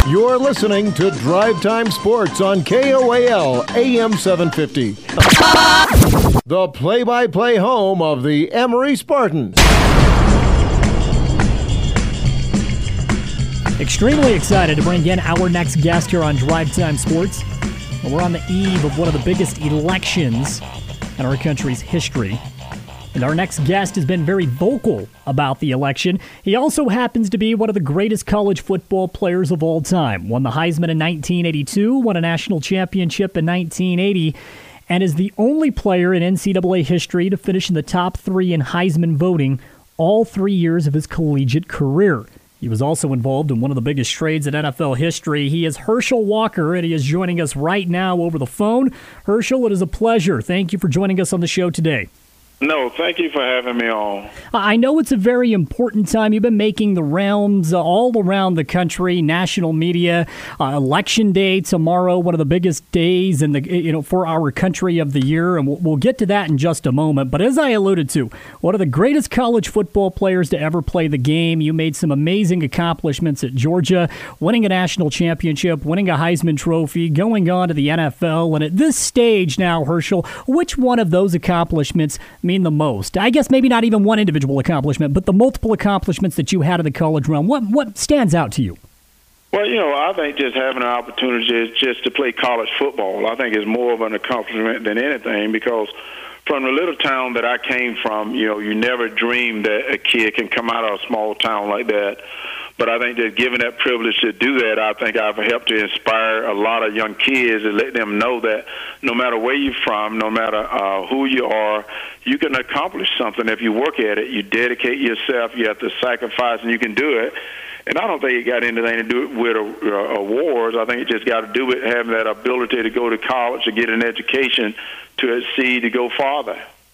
You're listening to Drive Time Sports on KOAL AM 750. The play-by-play home of the Emory Spartans. Extremely excited to bring in our next guest here on Drive Time Sports. We're on the eve of one of the biggest elections in our country's history. And our next guest has been very vocal about the election. He also happens to be one of the greatest college football players of all time. Won the Heisman in 1982, won a national championship in 1980, and is the only player in NCAA history to finish in the top 3 in Heisman voting all 3 years of his collegiate career. He was also involved in one of the biggest trades in NFL history. He is Herschel Walker, and he is joining us right now over the phone. Herschel, it is a pleasure. Thank you for joining us on the show today. No, thank you for having me on. I know it's a very important time. You've been making the rounds all around the country, national media. Election day tomorrow, one of the biggest days in the for our country of the year, and we'll get to that in just a moment. But as I alluded to, one of the greatest college football players to ever play the game. You made some amazing accomplishments at Georgia, winning a national championship, winning a Heisman Trophy, going on to the NFL. And at this stage now, Herschel, which one of those accomplishments mean the most? I guess maybe not even one individual accomplishment, but the multiple accomplishments that you had in the college realm. What stands out to you? Well, I think just having an opportunity just to play college football, I think is more of an accomplishment than anything, because from the little town that I came from, you never dreamed that a kid can come out of a small town like that. But I think that given that privilege to do that, I think I've helped to inspire a lot of young kids and let them know that no matter where you're from, no matter who you are, you can accomplish something if you work at it. You dedicate yourself, you have to sacrifice, and you can do it. And I don't think it got anything to do with awards. I think it just got to do with having that ability to go to college, to get an education, to exceed, to go farther.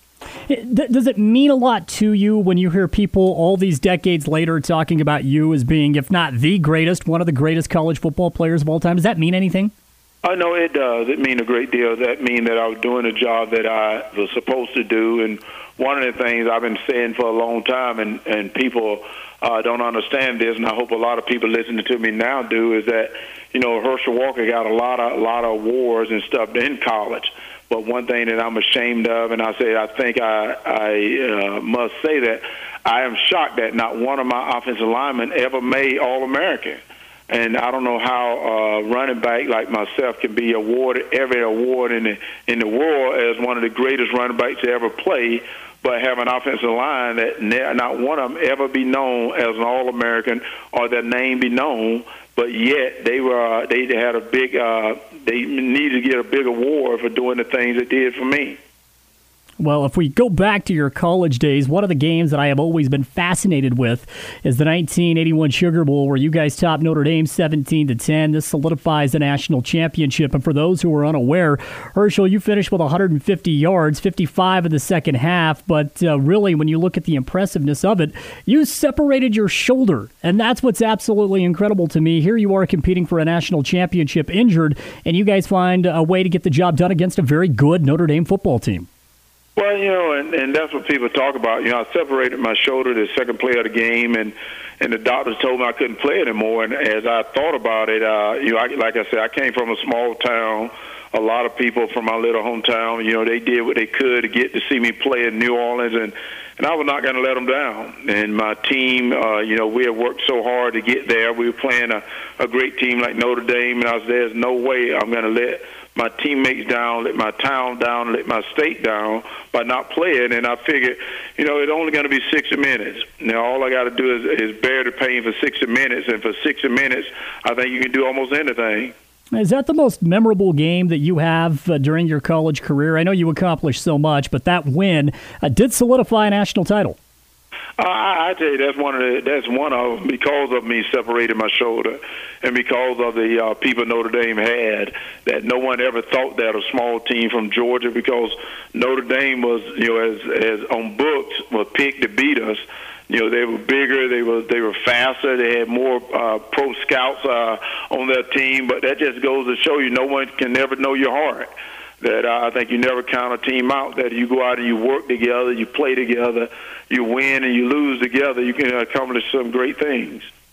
Does it mean a lot to you when you hear people all these decades later talking about you as being, if not the greatest, one of the greatest college football players of all time? Does that mean anything? I know it does. It means a great deal. That means that I was doing a job that I was supposed to do. And one of the things I've been saying for a long time, and people don't understand this, and I hope a lot of people listening to me now do, is that, Herschel Walker got a lot of awards and stuff in college. But one thing that I'm ashamed of, and I think I must say that I am shocked that not one of my offensive linemen ever made All-American. And I don't know how a running back like myself can be awarded every award in the world as one of the greatest running backs to ever play, but have an offensive line that not one of them ever be known as an All-American or their name be known. But yet they had a big they needed to get a big award for doing the things they did for me. Well, if we go back to your college days, one of the games that I have always been fascinated with is the 1981 Sugar Bowl, where you guys topped Notre Dame 17-10. This solidifies the national championship. And for those who are unaware, Herschel, you finished with 150 yards, 55 in the second half. But really, when you look at the impressiveness of it, you separated your shoulder. And that's what's absolutely incredible to me. Here you are competing for a national championship injured, and you guys find a way to get the job done against a very good Notre Dame football team. Well, and that's what people talk about. I separated my shoulder the second play of the game, and the doctors told me I couldn't play anymore. And as I thought about it, like I said, I came from a small town. A lot of people from my little hometown, they did what they could to get to see me play in New Orleans, and I was not going to let them down. And my team, we had worked so hard to get there. We were playing a great team like Notre Dame, and I was there's no way I'm going to let my teammates down, let my town down, let my state down by not playing. And I figured, it's only going to be 60 minutes. Now, all I got to do is bear the pain for 60 minutes. And for 60 minutes, I think you can do almost anything. Is that the most memorable game that you have during your college career? I know you accomplished so much, but that win did solidify a national title. I tell you, that's one of them, because of me separating my shoulder, and because of the people Notre Dame had, that no one ever thought that a small team from Georgia, because Notre Dame was, as on books, was picked to beat us. They were bigger, they were faster, they had more pro scouts on their team, but that just goes to show you no one can ever know your heart. That I think you never count a team out, that you go out and you work together, you play together, you win and you lose together, you can accomplish some great things.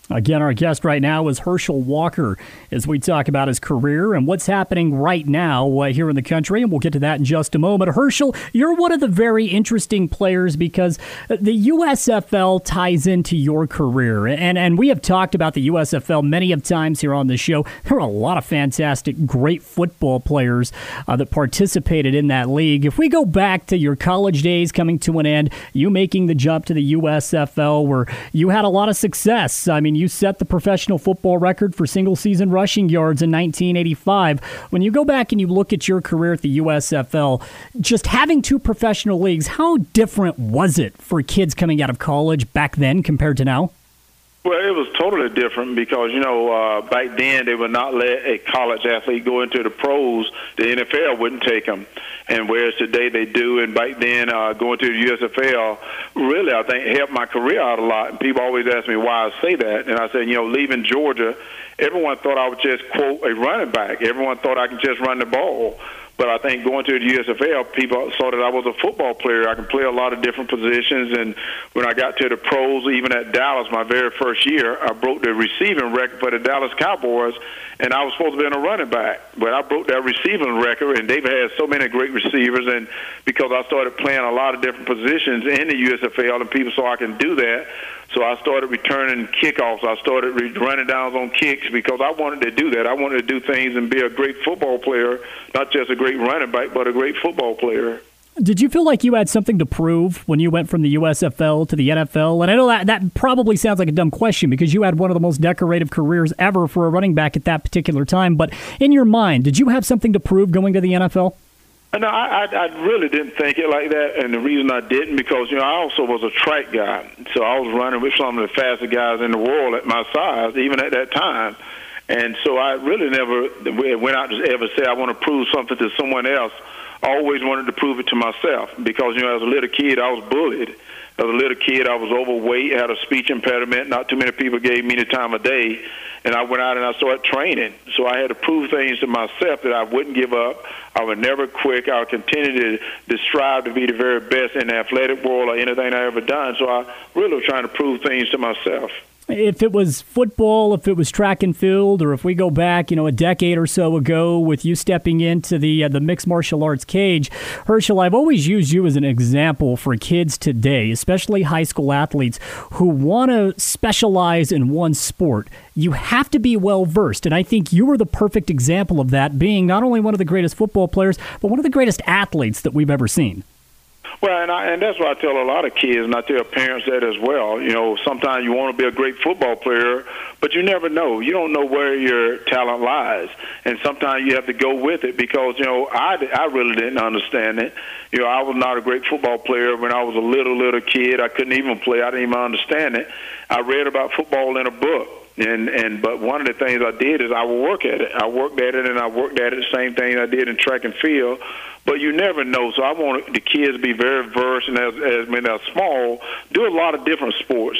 Again, our guest right now is Herschel Walker as we talk about his career and what's happening right now here in the country, and we'll get to that in just a moment. Herschel, you're one of the very interesting players because the USFL ties into your career, and we have talked about the USFL many of times here on the show. There are a lot of fantastic, great football players that participated in that league. If we go back to your college days coming to an end, you making the jump to the USFL where you had a lot of success. I mean, you set the professional football record for single-season rushing yards in 1985. When you go back and you look at your career at the USFL, just having two professional leagues, how different was it for kids coming out of college back then compared to now? Well, it was totally different because, back then they would not let a college athlete go into the pros. The NFL wouldn't take them. And whereas today they do, and back then going to the USFL really, I think, helped my career out a lot. And people always ask me why I say that. And I said, leaving Georgia, everyone thought I was just, quote, a running back. Everyone thought I could just run the ball. But I think going to the USFL, people saw that I was a football player. I can play a lot of different positions. And when I got to the pros, even at Dallas, my very first year, I broke the receiving record for the Dallas Cowboys, and I was supposed to be a running back. But I broke that receiving record, and they've had so many great receivers. And because I started playing a lot of different positions in the USFL, and people saw I can do that, so I started returning kickoffs. I started running downs on kicks because I wanted to do that. I wanted to do things and be a great football player, not just a great running back, but a great football player. Did you feel like you had something to prove when you went from the USFL to the NFL? And I know that probably sounds like a dumb question because you had one of the most decorative careers ever for a running back at that particular time. But in your mind, did you have something to prove going to the NFL? No, I really didn't think it like that, and the reason I didn't because, I also was a track guy. So I was running with some of the fastest guys in the world at my size, even at that time. And so I really never went out to ever say I want to prove something to someone else. I always wanted to prove it to myself because, as a little kid, I was bullied. As a little kid, I was overweight, had a speech impediment. Not too many people gave me the time of day. And I went out and I started training. So I had to prove things to myself that I wouldn't give up. I would never quit. I would continue to strive to be the very best in the athletic world or anything I ever done. So I really was trying to prove things to myself. If it was football, if it was track and field, or if we go back, a decade or so ago with you stepping into the mixed martial arts cage, Herschel, I've always used you as an example for kids today, especially high school athletes who want to specialize in one sport. You have to be well-versed, and I think you are the perfect example of that, being not only one of the greatest football players, but one of the greatest athletes that we've ever seen. Well, and that's what I tell a lot of kids, and I tell parents that as well. Sometimes you want to be a great football player, but you never know. You don't know where your talent lies, and sometimes you have to go with it because, I really didn't understand it. I was not a great football player when I was a little kid. I couldn't even play. I didn't even understand it. I read about football in a book. But one of the things I did is I would work at it. I worked at it, and I worked at it the same thing I did in track and field. But you never know. So I want the kids to be very versed, and as when they're small, do a lot of different sports.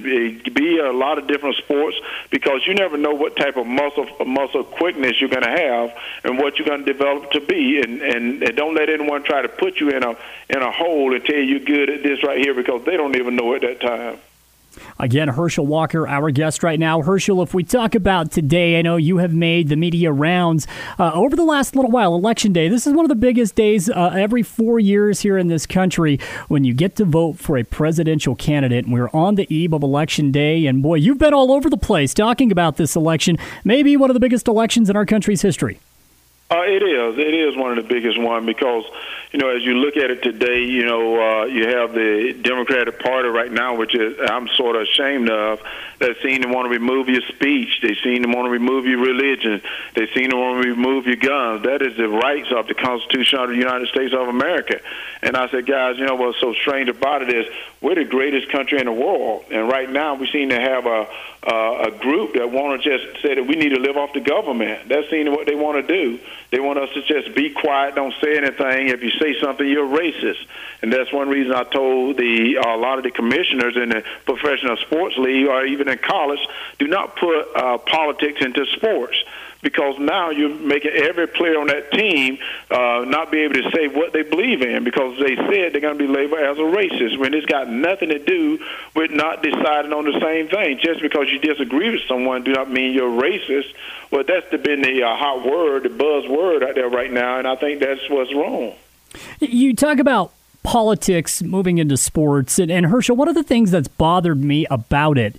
Be a lot of different sports because you never know what type of muscle quickness you're going to have and what you're going to develop to be. And don't let anyone try to put you in a hole and tell you you're good at this right here because they don't even know at that time. Again, Herschel Walker, our guest right now. Herschel, if we talk about today, I know you have made the media rounds over the last little while. Election Day, this is one of the biggest days every 4 years here in this country when you get to vote for a presidential candidate. And we're on the eve of Election Day, and boy, you've been all over the place talking about this election, maybe one of the biggest elections in our country's history. It is. It is one of the biggest ones because, as you look at it today, you have the Democratic Party right now, which I'm sort of ashamed of. They seem to want to remove your speech. They seem to want to remove your religion. They seem to want to remove your guns. That is the rights of the Constitution of the United States of America. And I said, guys, what's so strange about it is we're the greatest country in the world. And right now we seem to have a group that want to just say that we need to live off the government. That's what they want to do. They want us to just be quiet, don't say anything. If you say something, you're racist. And that's one reason I told a lot of the commissioners in the professional sports league or even in college, do not put politics into sports because now you're making every player on that team not be able to say what they believe in because they said they're going to be labeled as a racist when it's got nothing to do with not deciding on the same thing. Just because you disagree with someone do not mean you're racist. Well, that's been the hot word, the buzzword out there right now, and I think that's what's wrong. You talk about politics moving into sports, and Herschel, one of the things that's bothered me about it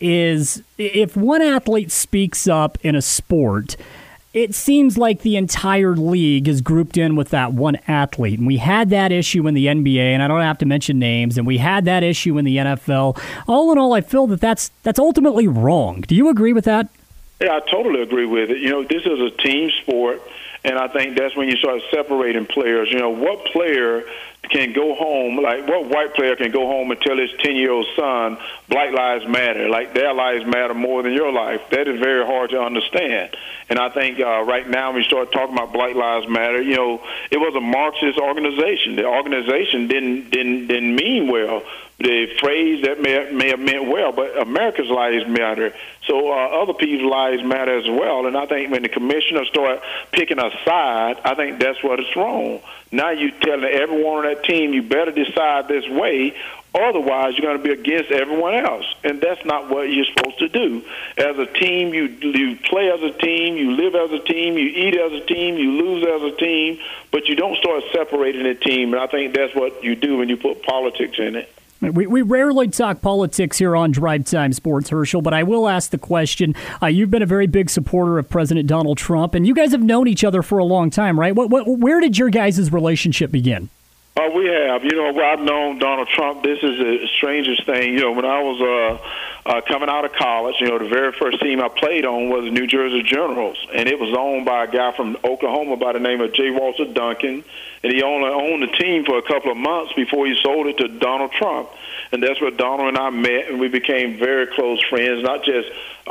is if one athlete speaks up in a sport, it seems like the entire league is grouped in with that one athlete. And we had that issue in the NBA, and I don't have to mention names, and we had that issue in the NFL. All in all, I feel that that's ultimately wrong. Do you agree with that? Yeah, I totally agree with it. This is a team sport, and I think that's when you start separating players. What player can go home, like what white player can go home and tell his 10-year-old son, Black Lives Matter, like their lives matter more than your life? That is very hard to understand. And I think right now when we start talking about Black Lives Matter, it was a Marxist organization. The organization didn't mean well. The phrase that may have meant well, but America's lives matter. So other people's lives matter as well. And I think when the commissioners start picking a side, I think that's what is wrong. Now you're telling everyone on that team, you better decide this way, otherwise you're going to be against everyone else. And that's not what you're supposed to do. As a team, you play as a team, you live as a team, you eat as a team, you lose as a team, but you don't start separating the team. And I think that's what you do when you put politics in it. We rarely talk politics here on Drive Time Sports, Herschel, but I will ask the question. You've been a very big supporter of President Donald Trump, and you guys have known each other for a long time, right? Where did your guys' relationship begin? We have. I've known Donald Trump. This is the strangest thing. When I was coming out of college, the very first team I played on was the New Jersey Generals, and it was owned by a guy from Oklahoma by the name of J. Walter Duncan, and he only owned the team for a couple of months before he sold it to Donald Trump. And that's where Donald and I met, and we became very close friends, not just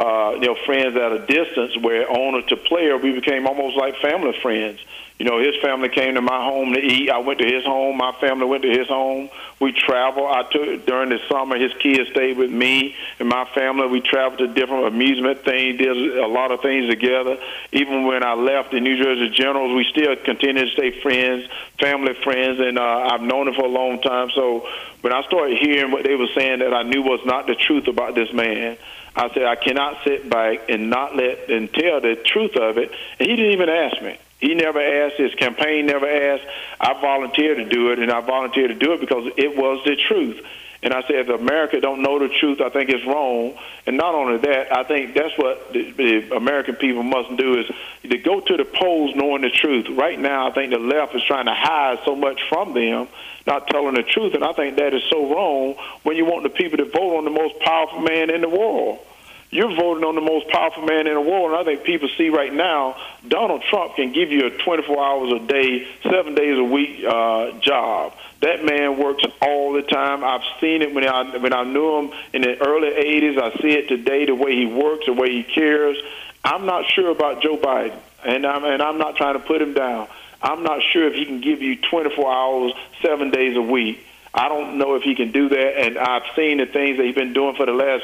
friends at a distance where owner to player. We became almost like family friends. His family came to my home to eat. I went to his home. My family went to his home. We traveled. During the summer, his kids stayed with me and my family. We traveled to different amusement things, did a lot of things together. Even when I left the New Jersey Generals, we still continued to stay friends, family friends, and I've known him for a long time. So when I started hearing what they were saying that I knew was not the truth about this man, I said I cannot sit back and not tell the truth of it. And he didn't even ask me. He never asked. His campaign never asked. I volunteered to do it, and I volunteered to do it because it was the truth. And I said, if America don't know the truth, I think it's wrong. And not only that, I think that's what the American people must do is to go to the polls knowing the truth. Right now, I think the left is trying to hide so much from them, not telling the truth. And I think that is so wrong when you want the people to vote on the most powerful man in the world. You're voting on the most powerful man in the world, and I think people see right now Donald Trump can give you a 24 hours a day, 7 days a week job. That man works all the time. I've seen it when I knew him in the early 80s. I see it today, the way he works, the way he cares. I'm not sure about Joe Biden, and I'm not trying to put him down. I'm not sure if he can give you 24 hours, 7 days a week. I don't know if he can do that, and I've seen the things that he's been doing for the last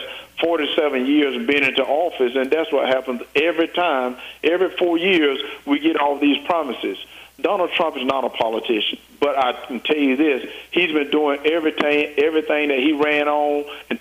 47 years and being into office, and that's what happens every time. Every 4 years, we get all these promises. Donald Trump is not a politician, but I can tell you this, he's been doing everything that he ran on in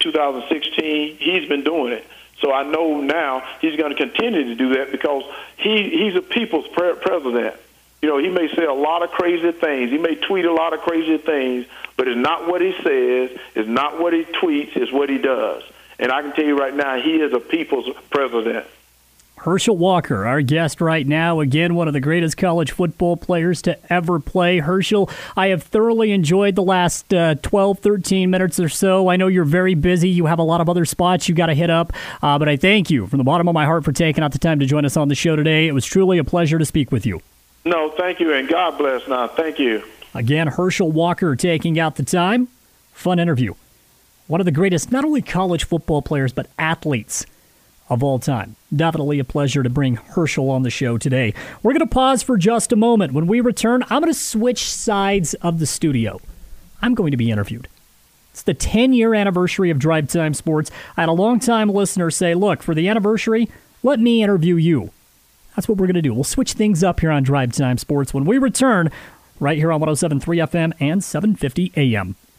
2016, he's been doing it. So I know now he's going to continue to do that because he's a people's president. He may say a lot of crazy things. He may tweet a lot of crazy things, but it's not what he says, it's not what he tweets, it's what he does. And I can tell you right now, he is a people's president. Herschel Walker, our guest right now, again, one of the greatest college football players to ever play. Herschel, I have thoroughly enjoyed the last 12, 13 minutes or so. I know you're very busy. You have a lot of other spots you got to hit up. But I thank you from the bottom of my heart for taking out the time to join us on the show today. It was truly a pleasure to speak with you. No, thank you, and God bless now. Thank you. Again, Herschel Walker taking out the time. Fun interview. One of the greatest, not only college football players, but athletes of all time. Definitely a pleasure to bring Herschel on the show today. We're going to pause for just a moment. When we return, I'm going to switch sides of the studio. I'm going to be interviewed. It's the 10-year anniversary of Drive Time Sports. I had a long-time listener say, look, for the anniversary, let me interview you. That's what we're going to do. We'll switch things up here on Drive Time Sports when we return right here on 107.3 FM and 750 AM.